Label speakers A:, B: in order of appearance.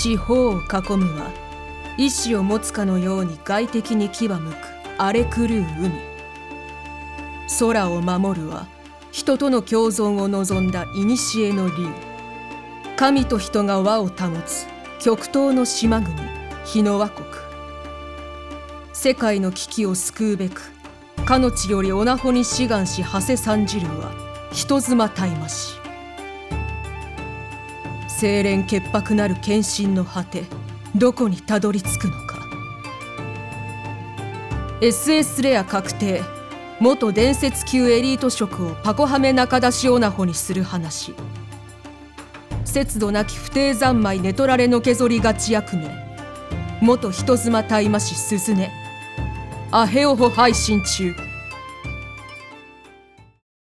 A: 四方を囲むは意志を持つかのように外敵に牙向く荒れ狂う海。空を守るは人との共存を望んだ古の竜。神と人が和を保つ極東の島国日野和国。世界の危機を救うべくかの地よりおなほに志願し馳せ参じるは人妻たいまし。清廉潔白なる献身の果て、どこにたどり着くのか。 SS レア確定。元伝説級エリート職をパコハメ中出しオナホにする話。節度なき不定三昧寝取られのけぞり勝ち役名。元人妻たいまし鈴音。アヘオホ配信中。